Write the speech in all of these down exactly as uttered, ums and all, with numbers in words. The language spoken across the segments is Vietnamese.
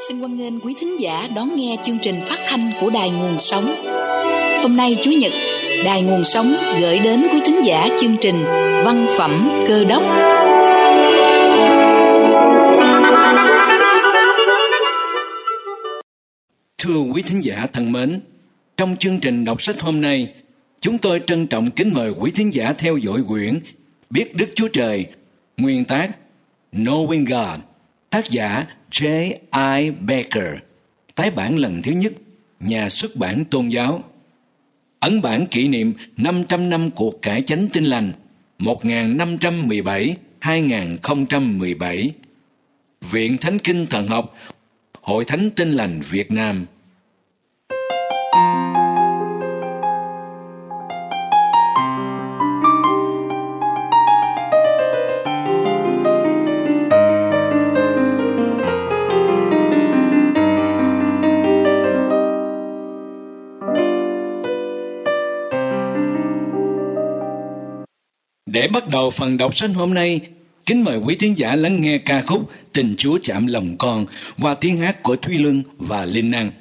Xin hoan nghênh quý thính giả đón nghe chương trình phát thanh của Đài Nguồn Sống. Hôm nay Chủ nhật, Đài Nguồn Sống gửi đến quý thính giả chương trình Văn phẩm Cơ đốc. Thưa quý thính giả thân mến, trong chương trình đọc sách hôm nay, chúng tôi trân trọng kính mời quý thính giả theo dõi quyển Biết Đức Chúa Trời, nguyên tác Knowing God, tác giả J I Baker, tái bản lần thứ nhất, nhà xuất bản Tôn giáo. Ấn bản kỷ niệm năm trăm năm cuộc cải chánh Tin lành một nghìn năm trăm mười bảy đến hai nghìn không trăm mười bảy. Viện Thánh Kinh Thần học, Hội Thánh Tin lành Việt Nam. Để bắt đầu phần đọc sách hôm nay, kính mời quý thính giả lắng nghe ca khúc Tình Chúa Chạm Lòng Con qua tiếng hát của Thúy Luân và Linh Năng.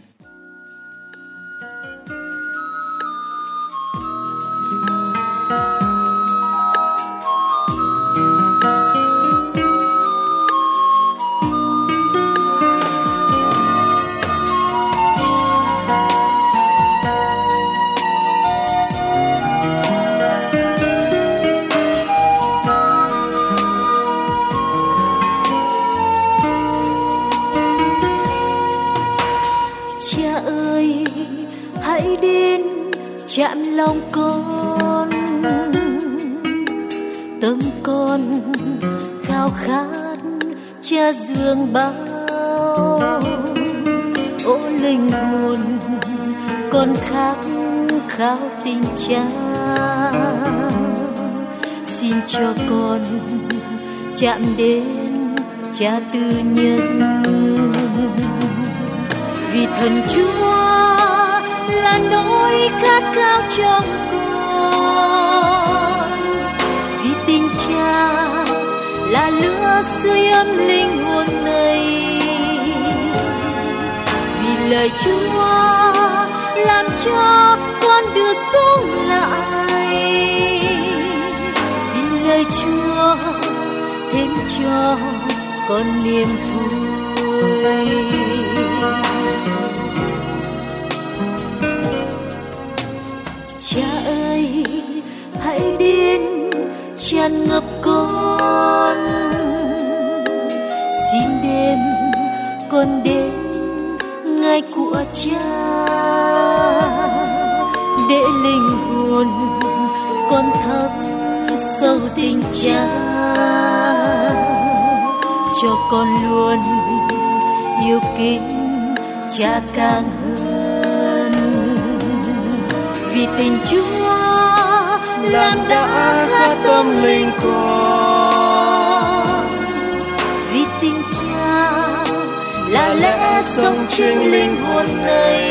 Chạm lòng con, tâm con khao khát cha dường bao. Ô linh hồn con khát khao tình cha, xin cho con chạm đến cha tư nhân. Vì thần Chúa là nỗi khát khao trong con, vì tình cha là lửa sưởi ấm linh hồn này, vì lời Chúa làm cho con được sống lại, vì lời Chúa thêm cho con niềm vui. Cha ơi, hãy đến tràn ngập con, xin đem con đến ngai của cha, để linh hồn con thấm sâu tình cha, cho con luôn yêu kính cha càng hơn. Vì tình Chúa làm đã khát tâm linh con, vì tình cha là lẽ sống trên linh hồn này,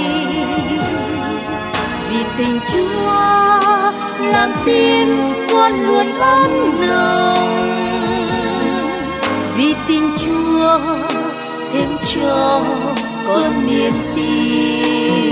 vì tình Chúa làm tim con luôn ấm nồng, vì tình Chúa thêm cho con niềm tin.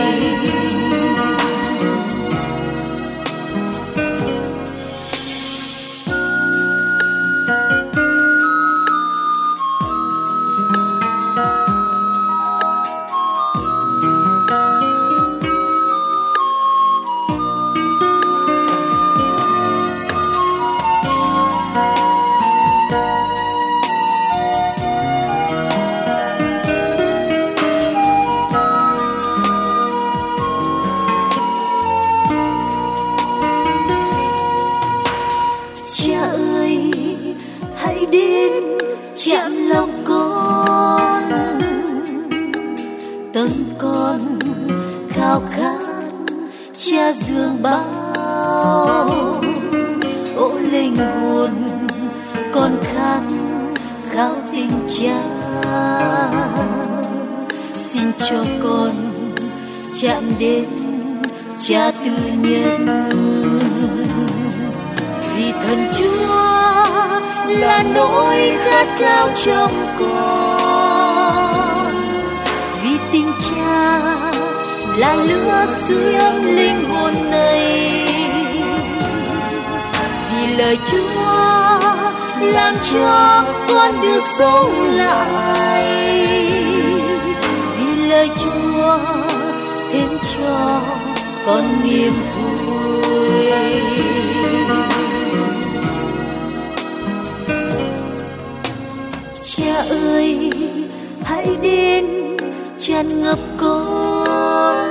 Dương bao ô linh hồn con khát khao tình cha, xin cho con chạm đến cha tư nhân. Vì thần Chúa là nỗi khát khao trong con, là lửa sưởi ấm linh hồn này. Vì lời Chúa làm cho con được sống lại, vì lời Chúa thêm cho con niềm vui. Cha ơi, hãy đến tràn ngập con,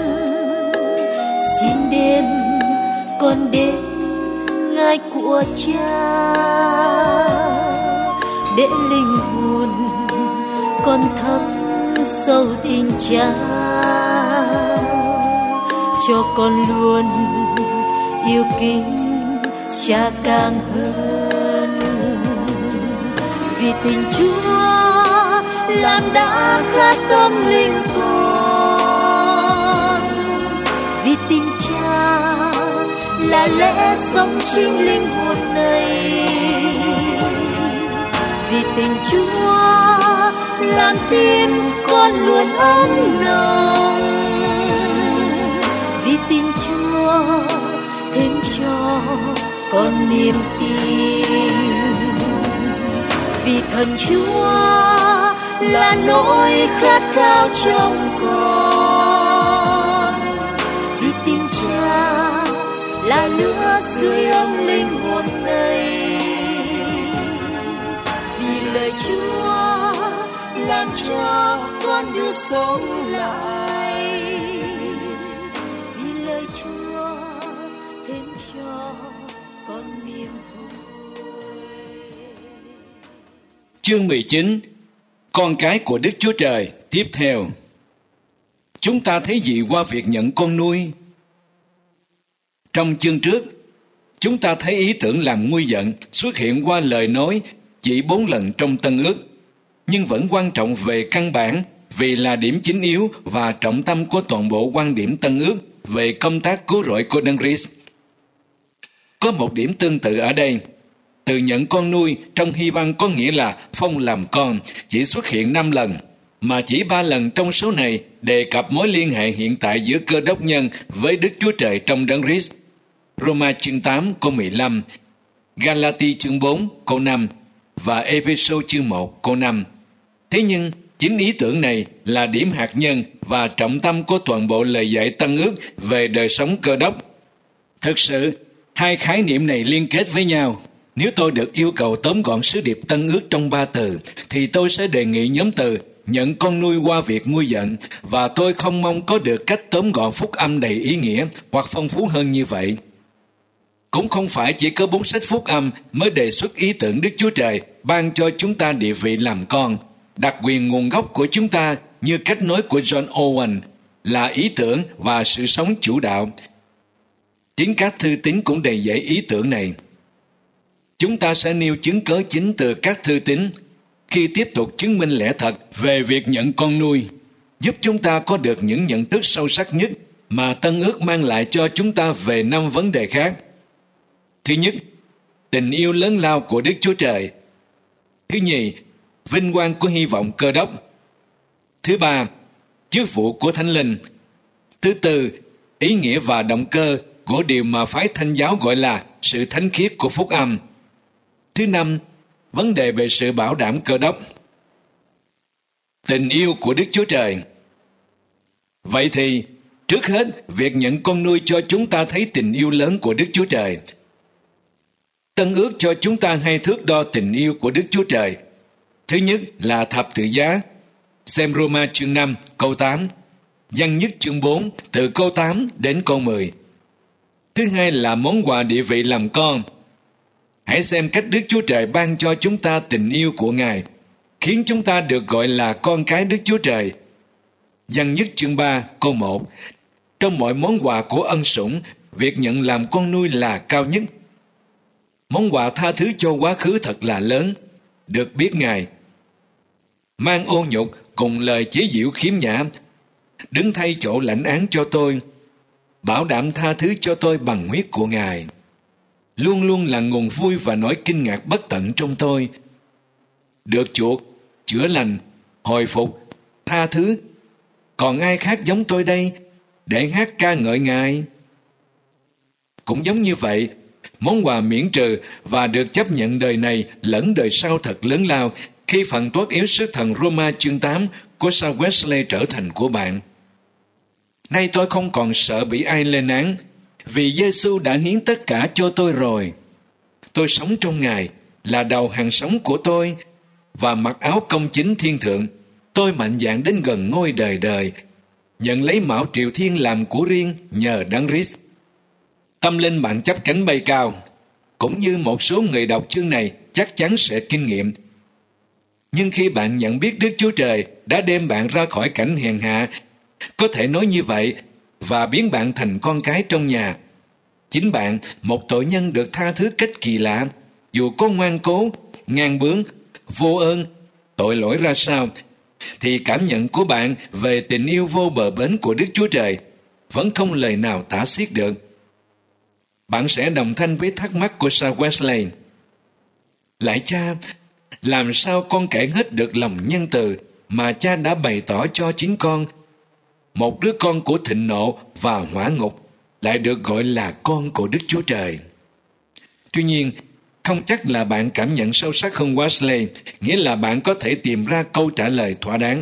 xin đêm con đến ngai của Cha, để linh hồn con thấm sâu tình Cha, cho con luôn yêu kính Cha càng hơn. Vì tình Chúa làm đã khát tâm linh con, vì tình Cha là lẽ sống chính linh hồn này. Vì tình Chúa làm tim con luôn ấm nồng, vì tình Chúa thêm cho con niềm tin. Vì thần Chúa là nỗi khát khao trong con, vì tình Cha là lửa sưởi ấm linh hồn này. Vì lời Chúa làm cho con được sống lại, vì lời Chúa thêm cho con niềm vui. Chương mười chín, con cái của Đức Chúa Trời. Tiếp theo, chúng ta thấy gì qua việc nhận con nuôi? Trong chương trước, chúng ta thấy ý tưởng làm nguôi giận xuất hiện qua lời nói chỉ bốn lần trong Tân Ước, nhưng vẫn quan trọng về căn bản vì là điểm chính yếu và trọng tâm của toàn bộ quan điểm Tân Ước về công tác cứu rỗi của Đấng Christ. Có một điểm tương tự ở đây. Từ nhận con nuôi trong Hy văn có nghĩa là phong làm con chỉ xuất hiện năm lần, mà chỉ ba lần trong số này đề cập mối liên hệ hiện tại giữa Cơ Đốc nhân với Đức Chúa Trời trong Đấng Christ. Roma chương tám câu mười lăm, Galati chương bốn câu năm và Ê-phê-sô chương một câu năm. Thế nhưng chính ý tưởng này là điểm hạt nhân và trọng tâm của toàn bộ lời dạy Tân Ước về đời sống Cơ Đốc. Thực sự, hai khái niệm này liên kết với nhau. Nếu tôi được yêu cầu tóm gọn sứ điệp Tân Ước trong ba từ, thì tôi sẽ đề nghị nhóm từ nhận con nuôi qua việc nguôi giận, và tôi không mong có được cách tóm gọn phúc âm đầy ý nghĩa hoặc phong phú hơn như vậy. Cũng không phải chỉ có bốn sách phúc âm mới đề xuất ý tưởng Đức Chúa Trời ban cho chúng ta địa vị làm con. Đặc quyền nguồn gốc của chúng ta, như cách nói của John Owen, là ý tưởng và sự sống chủ đạo. Chính các thư tín cũng đầy dẫy ý tưởng này. Chúng ta sẽ nêu chứng cớ chính từ các thư tín khi tiếp tục chứng minh lẽ thật về việc nhận con nuôi, giúp chúng ta có được những nhận thức sâu sắc nhất mà Tân Ước mang lại cho chúng ta về năm vấn đề khác. Thứ nhất, tình yêu lớn lao của Đức Chúa Trời. Thứ nhì, vinh quang của hy vọng Cơ Đốc. Thứ ba, chức vụ của Thánh Linh. Thứ tư, ý nghĩa và động cơ của điều mà phái Thánh giáo gọi là sự thánh khiết của phúc âm. Thứ năm, vấn đề về sự bảo đảm Cơ Đốc. Tình yêu của Đức Chúa Trời. Vậy thì, trước hết, việc nhận con nuôi cho chúng ta thấy tình yêu lớn của Đức Chúa Trời. Tân Ước cho chúng ta hai thước đo tình yêu của Đức Chúa Trời. Thứ nhất là thập tự giá. Xem Roma chương năm câu tám, Văn nhất chương bốn từ câu tám đến câu mười. Thứ hai là món quà địa vị làm con. Hãy xem cách Đức Chúa Trời ban cho chúng ta tình yêu của Ngài, khiến chúng ta được gọi là con cái Đức Chúa Trời. Văn nhất chương ba câu một, trong mọi món quà của ân sủng, việc nhận làm con nuôi là cao nhất. Món quà tha thứ cho quá khứ thật là lớn, được biết Ngài mang ô nhục cùng lời chế giễu khiếm nhã, đứng thay chỗ lãnh án cho tôi, bảo đảm tha thứ cho tôi bằng huyết của Ngài, luôn luôn là nguồn vui và nỗi kinh ngạc bất tận trong tôi. Được chuộc, chữa lành, hồi phục, tha thứ, còn ai khác giống tôi đây để hát ca ngợi Ngài? Cũng giống như vậy, món quà miễn trừ và được chấp nhận đời này lẫn đời sau thật lớn lao khi phần tuất yếu sứ thần Roma chương tám của Sao Wesley trở thành của bạn. Nay tôi không còn sợ bị ai lên án, vì Giê-xu đã hiến tất cả cho tôi rồi. Tôi sống trong Ngài là đầu hàng sống của tôi, và mặc áo công chính thiên thượng, tôi mạnh dạn đến gần ngôi đời đời, nhận lấy mão triều thiên làm của riêng nhờ Đấng Christ. Tâm linh bạn chắp cánh bay cao, cũng như một số người đọc chương này chắc chắn sẽ kinh nghiệm. Nhưng khi bạn nhận biết Đức Chúa Trời đã đem bạn ra khỏi cảnh hèn hạ, có thể nói như vậy, và biến bạn thành con cái trong nhà, chính bạn, một tội nhân được tha thứ cách kỳ lạ, dù có ngoan cố, ngang bướng, vô ơn, tội lỗi ra sao, thì cảm nhận của bạn về tình yêu vô bờ bến của Đức Chúa Trời vẫn không lời nào tả xiết được. Bạn sẽ đồng thanh với thắc mắc của Sao Wesley: Lạy Cha, làm sao con kể hết được lòng nhân từ mà Cha đã bày tỏ cho chính con? Một đứa con của thịnh nộ và hỏa ngục lại được gọi là con của Đức Chúa Trời. Tuy nhiên, không chắc là bạn cảm nhận sâu sắc hơn Wesley, nghĩa là bạn có thể tìm ra câu trả lời thỏa đáng.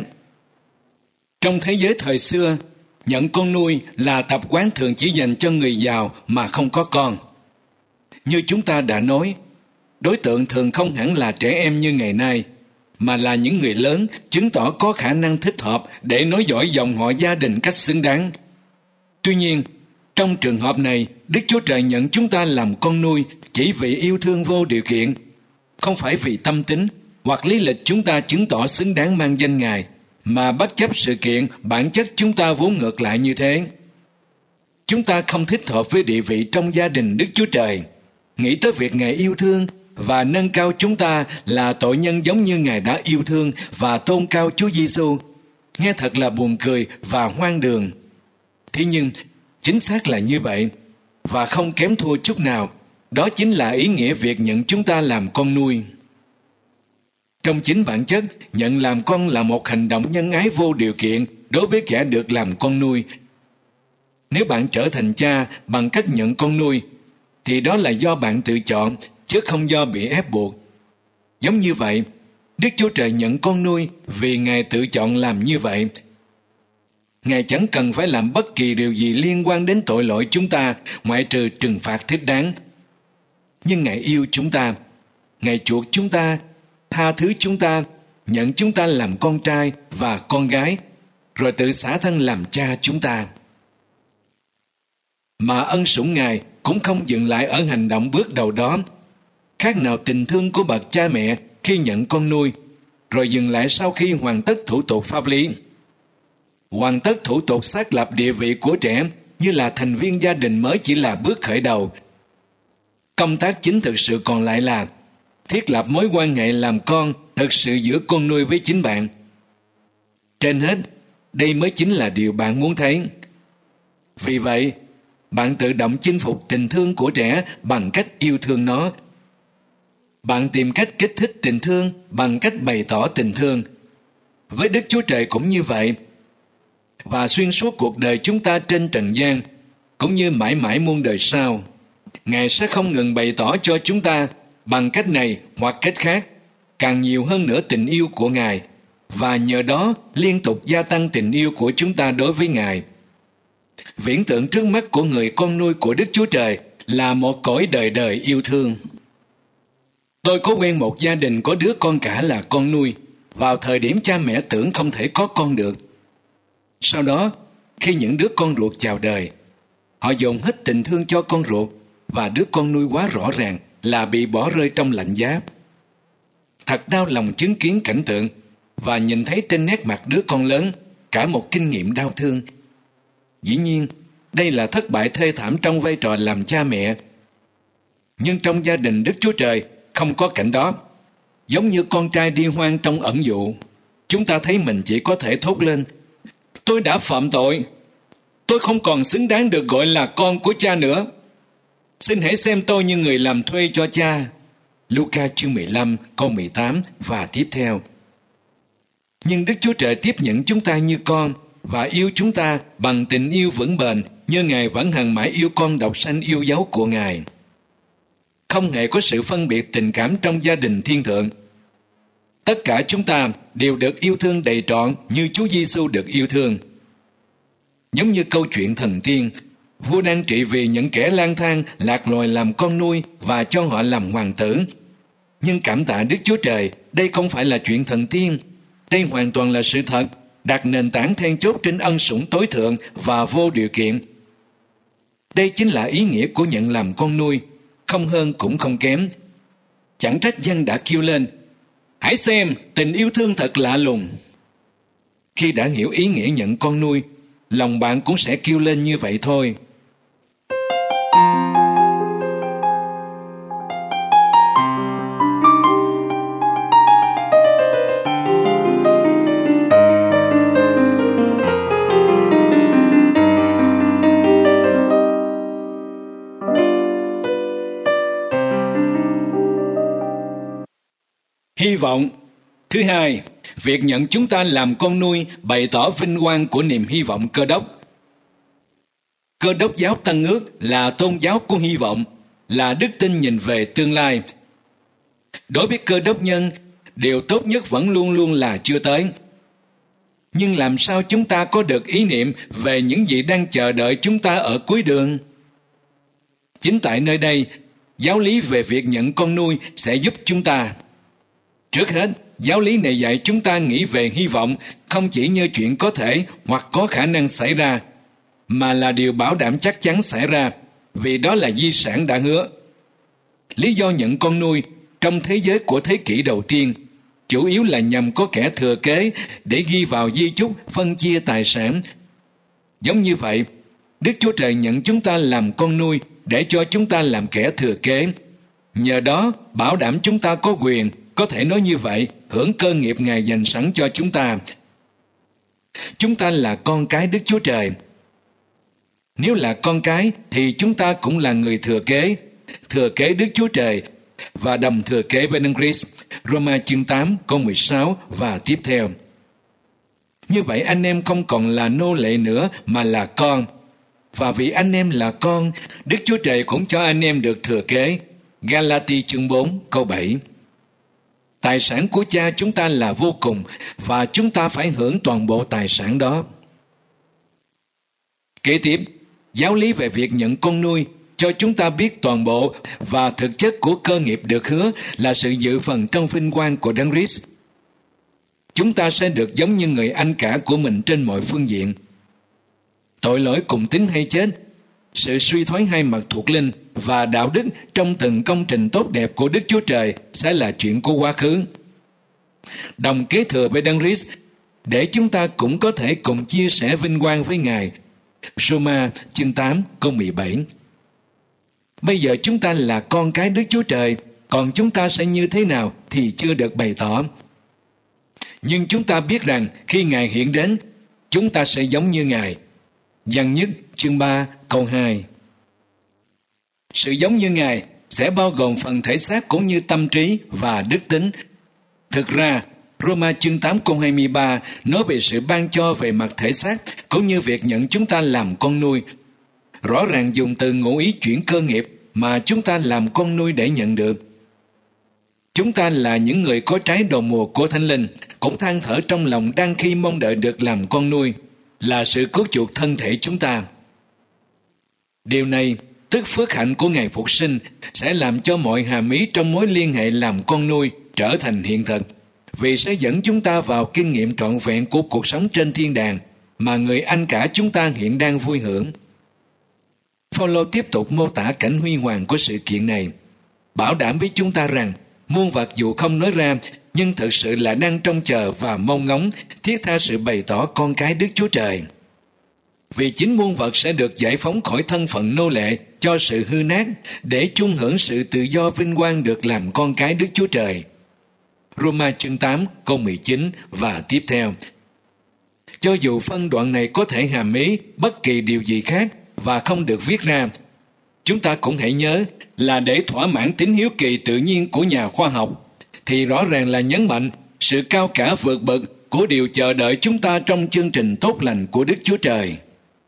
Trong thế giới thời xưa, nhận con nuôi là tập quán thường chỉ dành cho người giàu mà không có con. Như chúng ta đã nói, đối tượng thường không hẳn là trẻ em như ngày nay, mà là những người lớn chứng tỏ có khả năng thích hợp để nối dõi dòng họ gia đình cách xứng đáng. Tuy nhiên, trong trường hợp này, Đức Chúa Trời nhận chúng ta làm con nuôi chỉ vì yêu thương vô điều kiện, không phải vì tâm tính hoặc lý lịch chúng ta chứng tỏ xứng đáng mang danh Ngài, mà bất chấp sự kiện bản chất chúng ta vốn ngược lại như thế. Chúng ta không thích hợp với địa vị trong gia đình Đức Chúa Trời. Nghĩ tới việc Ngài yêu thương và nâng cao chúng ta là tội nhân giống như Ngài đã yêu thương và tôn cao Chúa Giêsu, nghe thật là buồn cười và hoang đường. Thế nhưng, chính xác là như vậy, và không kém thua chút nào. Đó chính là ý nghĩa việc nhận chúng ta làm con nuôi. Trong chính bản chất, nhận làm con là một hành động nhân ái vô điều kiện đối với kẻ được làm con nuôi. Nếu bạn trở thành cha bằng cách nhận con nuôi, thì đó là do bạn tự chọn, chứ không do bị ép buộc. Giống như vậy, Đức Chúa Trời nhận con nuôi vì Ngài tự chọn làm như vậy. Ngài chẳng cần phải làm bất kỳ điều gì liên quan đến tội lỗi chúng ta, ngoại trừ trừng phạt thích đáng. Nhưng Ngài yêu chúng ta, Ngài chuộc chúng ta, tha thứ chúng ta, nhận chúng ta làm con trai và con gái, rồi tự xả thân làm cha chúng ta. Mà ân sủng Ngài cũng không dừng lại ở hành động bước đầu đó, khác nào tình thương của bậc cha mẹ khi nhận con nuôi, rồi dừng lại sau khi hoàn tất thủ tục pháp lý. Hoàn tất thủ tục xác lập địa vị của trẻ như là thành viên gia đình mới chỉ là bước khởi đầu. Công tác chính thực sự còn lại là thiết lập mối quan hệ làm con thực sự giữa con nuôi với chính bạn. Trên hết, đây mới chính là điều bạn muốn thấy. Vì vậy, bạn tự động chinh phục tình thương của trẻ bằng cách yêu thương nó. Bạn tìm cách kích thích tình thương bằng cách bày tỏ tình thương. Với Đức Chúa Trời cũng như vậy. Và xuyên suốt cuộc đời chúng ta trên trần gian, cũng như mãi mãi muôn đời sau, Ngài sẽ không ngừng bày tỏ cho chúng ta bằng cách này hoặc cách khác càng nhiều hơn nữa tình yêu của Ngài, và nhờ đó liên tục gia tăng tình yêu của chúng ta đối với Ngài. Viễn tượng trước mắt của người con nuôi của Đức Chúa Trời là một cõi đời đời yêu thương. Tôi có quen một gia đình có đứa con cả là con nuôi, vào thời điểm cha mẹ tưởng không thể có con được. Sau đó, khi những đứa con ruột chào đời, họ dồn hết tình thương cho con ruột, và đứa con nuôi quá rõ ràng là bị bỏ rơi trong lạnh giá. Thật đau lòng chứng kiến cảnh tượng và nhìn thấy trên nét mặt đứa con lớn cả một kinh nghiệm đau thương. Dĩ nhiên, đây là thất bại thê thảm trong vai trò làm cha mẹ. Nhưng trong gia đình Đức Chúa Trời không có cảnh đó. Giống như con trai đi hoang trong ẩn dụ, chúng ta thấy mình chỉ có thể thốt lên: tôi đã phạm tội, tôi không còn xứng đáng được gọi là con của cha nữa. Xin hãy xem tôi như người làm thuê cho cha. Luca chương mười lăm câu mười tám và tiếp theo. Nhưng Đức Chúa Trời tiếp nhận chúng ta như con và yêu chúng ta bằng tình yêu vững bền như Ngài vẫn hằng mãi yêu con độc sanh yêu dấu của Ngài. Không hề có sự phân biệt tình cảm trong gia đình thiên thượng. Tất cả chúng ta đều được yêu thương đầy trọn như Chúa Giêsu được yêu thương. Giống như câu chuyện thần tiên, vua đang trị vì những kẻ lang thang lạc loài làm con nuôi và cho họ làm hoàng tử. Nhưng cảm tạ Đức Chúa Trời, đây không phải là chuyện thần tiên. Đây hoàn toàn là sự thật, đặt nền tảng then chốt trên ân sủng tối thượng và vô điều kiện. Đây chính là ý nghĩa của nhận làm con nuôi, không hơn cũng không kém. Chẳng trách dân đã kêu lên, hãy xem, tình yêu thương thật lạ lùng. Khi đã hiểu ý nghĩa nhận con nuôi, lòng bạn cũng sẽ kêu lên như vậy thôi. Hy vọng. Thứ hai, việc nhận chúng ta làm con nuôi bày tỏ vinh quang của niềm hy vọng Cơ Đốc. Cơ Đốc giáo Tân Ước là tôn giáo của hy vọng, là đức tin nhìn về tương lai. Đối với Cơ Đốc nhân, điều tốt nhất vẫn luôn luôn là chưa tới. Nhưng làm sao chúng ta có được ý niệm về những gì đang chờ đợi chúng ta ở cuối đường? Chính tại nơi đây, giáo lý về việc nhận con nuôi sẽ giúp chúng ta. Trước hết, giáo lý này dạy chúng ta nghĩ về hy vọng không chỉ như chuyện có thể hoặc có khả năng xảy ra, mà là điều bảo đảm chắc chắn xảy ra, vì đó là di sản đã hứa. Lý do nhận con nuôi trong thế giới của thế kỷ đầu tiên chủ yếu là nhằm có kẻ thừa kế để ghi vào di chúc phân chia tài sản. Giống như vậy, Đức Chúa Trời nhận chúng ta làm con nuôi để cho chúng ta làm kẻ thừa kế. Nhờ đó, bảo đảm chúng ta có quyền, có thể nói như vậy, hưởng cơ nghiệp Ngài dành sẵn cho chúng ta. Chúng ta là con cái Đức Chúa Trời. Nếu là con cái thì chúng ta cũng là người thừa kế, thừa kế Đức Chúa Trời và đồng thừa kế với Đấng Christ. Roma chương tám câu mười sáu và tiếp theo. Như vậy anh em không còn là nô lệ nữa mà là con. Và vì anh em là con, Đức Chúa Trời cũng cho anh em được thừa kế. Galati chương bốn câu bảy. Tài sản của cha chúng ta là vô cùng và chúng ta phải hưởng toàn bộ tài sản đó. Kế tiếp, giáo lý về việc nhận con nuôi cho chúng ta biết toàn bộ và thực chất của cơ nghiệp được hứa là sự dự phần trong vinh quang của Đấng Christ. Chúng ta sẽ được giống như người anh cả của mình trên mọi phương diện. Tội lỗi cùng tính hay chết, sự suy thoái hai mặt thuộc linh và đạo đức trong từng công trình tốt đẹp của Đức Chúa Trời sẽ là chuyện của quá khứ. Đồng kế thừa với Đấng Christ để chúng ta cũng có thể cùng chia sẻ vinh quang với Ngài. Roma chương tám câu mười bảy. Bây giờ chúng ta là con cái Đức Chúa Trời, còn chúng ta sẽ như thế nào thì chưa được bày tỏ. Nhưng chúng ta biết rằng khi Ngài hiện đến, chúng ta sẽ giống như Ngài. Giăng nhất chương ba câu hai. Sự giống như Ngài sẽ bao gồm phần thể xác cũng như tâm trí và đức tính. Thực ra, Roma chương tám câu hai mươi ba nói về sự ban cho về mặt thể xác cũng như việc nhận chúng ta làm con nuôi. Rõ ràng dùng từ ngụ ý chuyển cơ nghiệp mà chúng ta làm con nuôi để nhận được. Chúng ta là những người có trái đầu mùa của Thánh Linh, cũng than thở trong lòng đang khi mong đợi được làm con nuôi, là sự cứu chuộc thân thể chúng ta. Điều này, tức phước hạnh của Ngày Phục sinh, sẽ làm cho mọi hàm ý trong mối liên hệ làm con nuôi trở thành hiện thực, vì sẽ dẫn chúng ta vào kinh nghiệm trọn vẹn của cuộc sống trên thiên đàng mà người anh cả chúng ta hiện đang vui hưởng. Phao-lô tiếp tục mô tả cảnh huy hoàng của sự kiện này, bảo đảm với chúng ta rằng muôn vật dù không nói ra nhưng thực sự là đang trông chờ và mong ngóng thiết tha sự bày tỏ con cái Đức Chúa Trời. Vì chính muôn vật sẽ được giải phóng khỏi thân phận nô lệ cho sự hư nát để chung hưởng sự tự do vinh quang được làm con cái Đức Chúa Trời. Roma chương tám câu mười chín và tiếp theo. Cho dù phân đoạn này có thể hàm ý bất kỳ điều gì khác và không được viết ra, chúng ta cũng hãy nhớ là để thỏa mãn tính hiếu kỳ tự nhiên của nhà khoa học, thì rõ ràng là nhấn mạnh sự cao cả vượt bậc của điều chờ đợi chúng ta trong chương trình tốt lành của Đức Chúa Trời.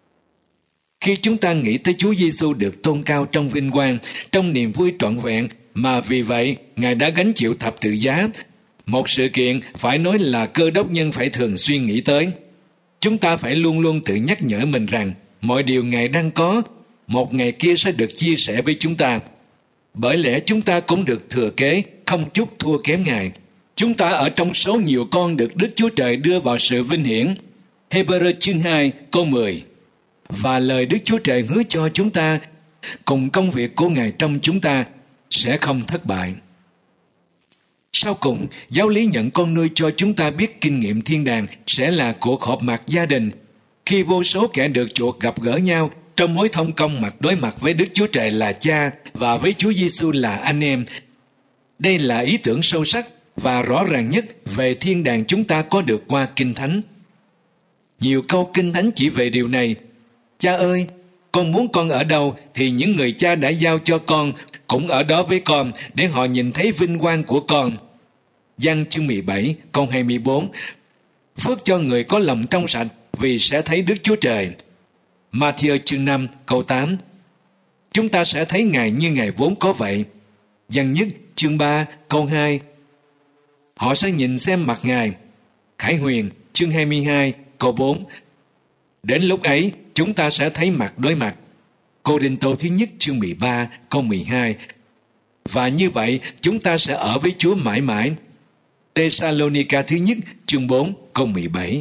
Khi chúng ta nghĩ tới Chúa Giêsu được tôn cao trong vinh quang, trong niềm vui trọn vẹn, mà vì vậy Ngài đã gánh chịu thập tự giá, một sự kiện phải nói là Cơ Đốc nhân phải thường xuyên nghĩ tới. Chúng ta phải luôn luôn tự nhắc nhở mình rằng mọi điều Ngài đang có, một ngày kia sẽ được chia sẻ với chúng ta. Bởi lẽ chúng ta cũng được thừa kế, không chút thua kém Ngài. Chúng ta ở trong số nhiều con được Đức Chúa Trời đưa vào sự vinh hiển. Hebrew chương hai câu mười. Và lời Đức Chúa Trời hứa cho chúng ta, cùng công việc của Ngài trong chúng ta, sẽ không thất bại. Sau cùng, giáo lý nhận con nuôi cho chúng ta biết kinh nghiệm thiên đàng sẽ là cuộc họp mặt gia đình, khi vô số kẻ được chuộc gặp gỡ nhau trong mối thông công mặt đối mặt với Đức Chúa Trời là Cha và với Chúa Giêsu là anh em. Đây là ý tưởng sâu sắc và rõ ràng nhất về thiên đàng chúng ta có được qua Kinh Thánh. Nhiều câu Kinh Thánh chỉ về điều này. Cha ơi, con muốn con ở đâu thì những người cha đã giao cho con cũng ở đó với con, để họ nhìn thấy vinh quang của con. Giăng chương mười bảy câu hai mươi bốn. Phước cho người có lòng trong sạch, vì sẽ thấy Đức Chúa Trời. Ma-thi-ơ chương năm câu tám. Chúng ta sẽ thấy Ngài như Ngài vốn có vậy. Giăng nhất chương ba câu hai. Họ sẽ nhìn xem mặt Ngài. Khải Huyền chương hai mươi hai câu bốn. Đến lúc ấy chúng ta sẽ thấy mặt đối mặt. Cô-rinh-tô thứ nhất chương mười ba câu mười hai. Và như vậy chúng ta sẽ ở với Chúa mãi mãi. Tê-sa-lô-ni-ca thứ nhất chương bốn câu mười bảy.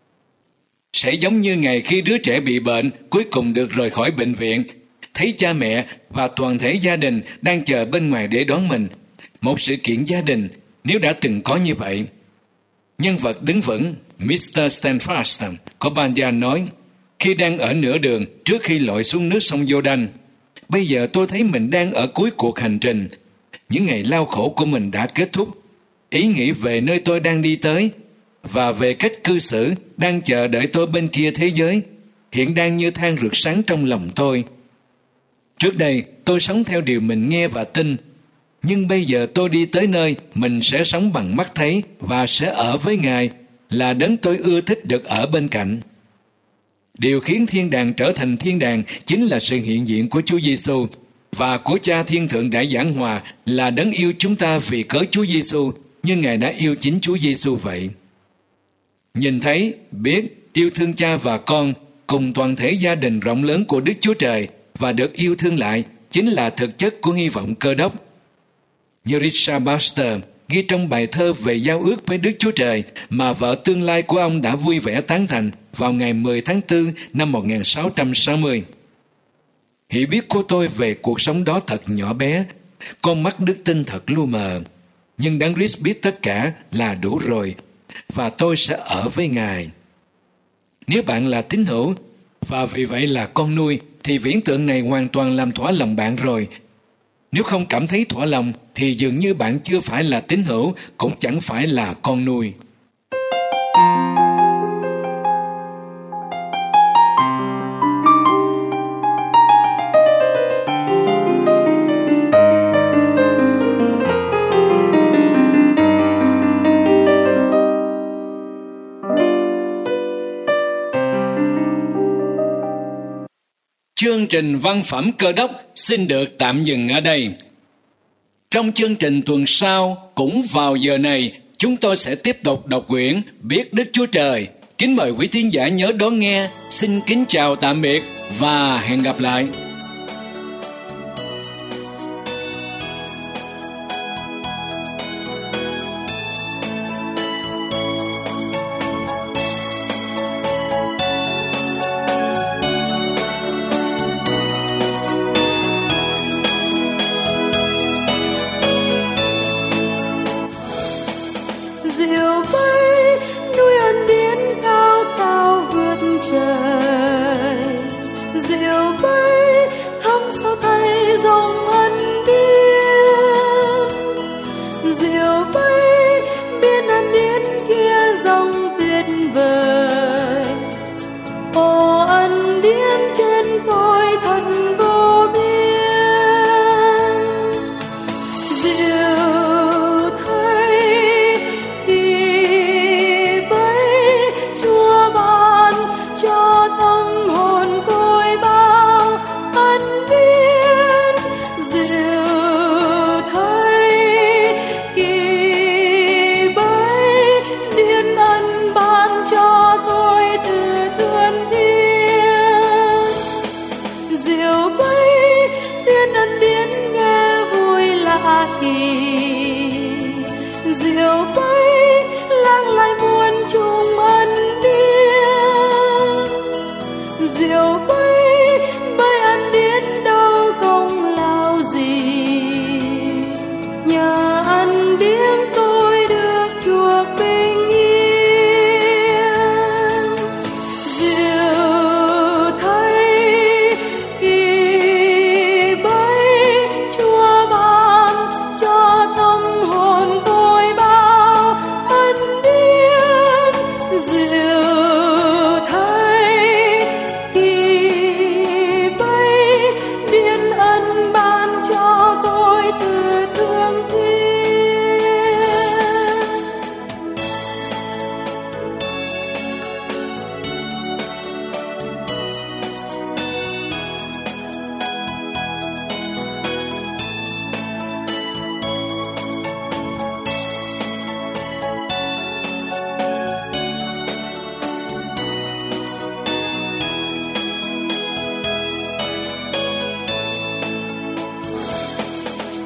Sẽ giống như ngày khi đứa trẻ bị bệnh cuối cùng được rời khỏi bệnh viện, thấy cha mẹ và toàn thể gia đình đang chờ bên ngoài để đón mình. Một sự kiện gia đình nếu đã từng có như vậy. Nhân vật đứng vững mít tơ Stanford của Banyan nói, khi đang ở nửa đường trước khi lội xuống nước sông Giô-đanh, bây giờ tôi thấy mình đang ở cuối cuộc hành trình. Những ngày lao khổ của mình đã kết thúc. Ý nghĩ về nơi tôi đang đi tới và về cách cư xử đang chờ đợi tôi bên kia thế giới hiện đang như than rực sáng trong lòng tôi. Trước đây tôi sống theo điều mình nghe và tin, nhưng bây giờ tôi đi tới nơi mình sẽ sống bằng mắt thấy và sẽ ở với Ngài, là đấng tôi ưa thích được ở bên cạnh. Điều khiến thiên đàng trở thành thiên đàng chính là sự hiện diện của Chúa Giêsu và của Cha Thiên Thượng Đại Giảng Hòa, là đấng yêu chúng ta vì cớ Chúa Giêsu, như Ngài đã yêu chính Chúa Giêsu vậy. Nhìn thấy, biết, yêu thương cha và con cùng toàn thể gia đình rộng lớn của Đức Chúa Trời và được yêu thương lại chính là thực chất của hy vọng Cơ Đốc. Như Richard Baxter ghi trong bài thơ về giao ước với Đức Chúa Trời mà vợ tương lai của ông đã vui vẻ tán thành vào ngày mười tháng tư năm một nghìn sáu trăm sáu mươi. Hiểu biết của tôi về cuộc sống đó thật nhỏ bé, con mắt đức tin thật lu mờ, nhưng Đấng Christ biết tất cả là đủ rồi, và tôi sẽ ở với Ngài. Nếu bạn là tín hữu và vì vậy là con nuôi, thì viễn tượng này hoàn toàn làm thỏa lòng bạn rồi. Nếu không cảm thấy thỏa lòng thì dường như bạn chưa phải là tín hữu, cũng chẳng phải là con nuôi. Chương trình văn phẩm Cơ Đốc xin được tạm dừng ở đây. Trong chương trình tuần sau, cũng vào giờ này, chúng tôi sẽ tiếp tục đọc quyển Biết Đức Chúa Trời. Kính mời quý thính giả nhớ đón nghe. Xin kính chào tạm biệt và hẹn gặp lại. Diệu bay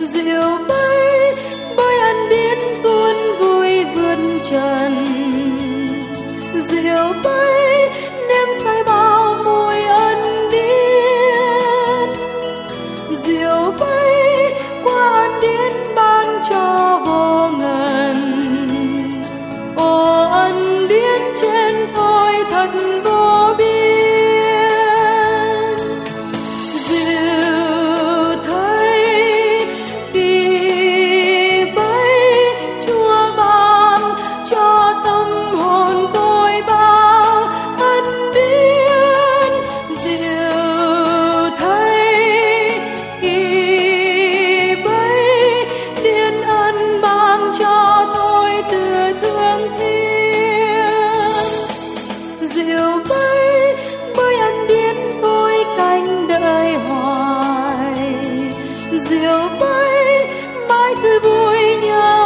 diều bay bơi ân điển tuôn vui vươn trần, diều bay ném say bao mùi ân điển, diều bay qua ân điển ban cho vô ngần. Ồ ân điển trên tôi thật vô biên, dịu thấy kỳ bay Chúa ban cho tâm hồn tôi bao ân điển, dịu thấy kỳ bay điển ân ban cho tôi từ thương thiên, diều bay bơi ân điển tôi canh đợi hoài, diều bay mãi tươi vui nhớ